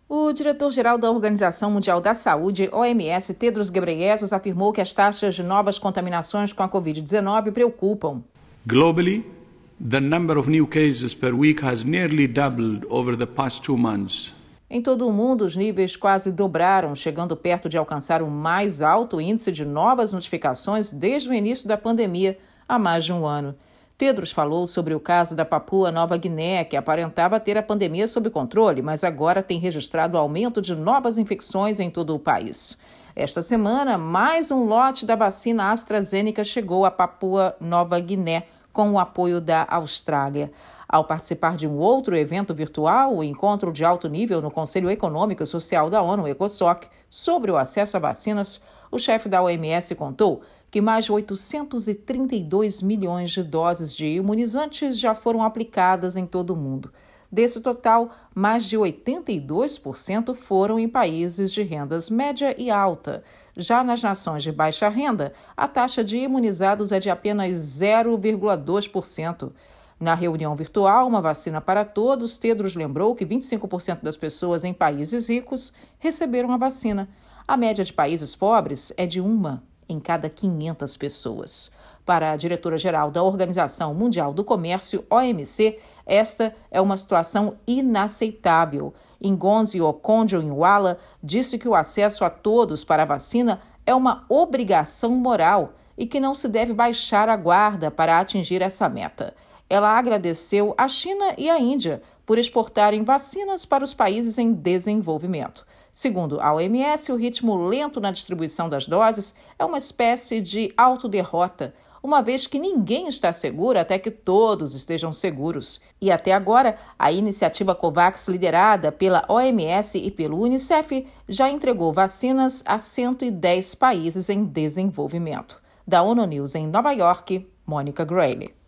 O diretor-geral da Organização Mundial da Saúde, OMS, Tedros Ghebreyesus, afirmou que as taxas de novas contaminações com a Covid-19 preocupam. Globally, the number of new cases per week has nearly doubled over the past 2 months. Em todo o mundo, os níveis quase dobraram, chegando perto de alcançar o mais alto índice de novas notificações desde o início da pandemia, há mais de um ano. Tedros falou sobre o caso da Papua Nova Guiné, que aparentava ter a pandemia sob controle, mas agora tem registrado aumento de novas infecções em todo o país. Esta semana, mais um lote da vacina AstraZeneca chegou à Papua Nova Guiné, com o apoio da Austrália. Ao participar de um outro evento virtual, o encontro de alto nível no Conselho Econômico e Social da ONU, ECOSOC, sobre o acesso a vacinas, o chefe da OMS contou que mais de 832 milhões de doses de imunizantes já foram aplicadas em todo o mundo. Desse total, mais de 82% foram em países de rendas média e alta. Já nas nações de baixa renda, a taxa de imunizados é de apenas 0,2%. Na reunião virtual, Uma Vacina para Todos, Tedros lembrou que 25% das pessoas em países ricos receberam a vacina. A média de países pobres é de 1 em cada 500 pessoas. Para a diretora-geral da Organização Mundial do Comércio, OMC, esta é uma situação inaceitável. Ngozi Okonjo-Iweala disse que o acesso a todos para a vacina é uma obrigação moral e que não se deve baixar a guarda para atingir essa meta. Ela agradeceu a China e a Índia por exportarem vacinas para os países em desenvolvimento. Segundo a OMS, o ritmo lento na distribuição das doses é uma espécie de autoderrota, uma vez que ninguém está seguro até que todos estejam seguros. E até agora, a iniciativa COVAX, liderada pela OMS e pelo UNICEF, já entregou vacinas a 110 países em desenvolvimento. Da ONU News em Nova York, Mônica Grayle.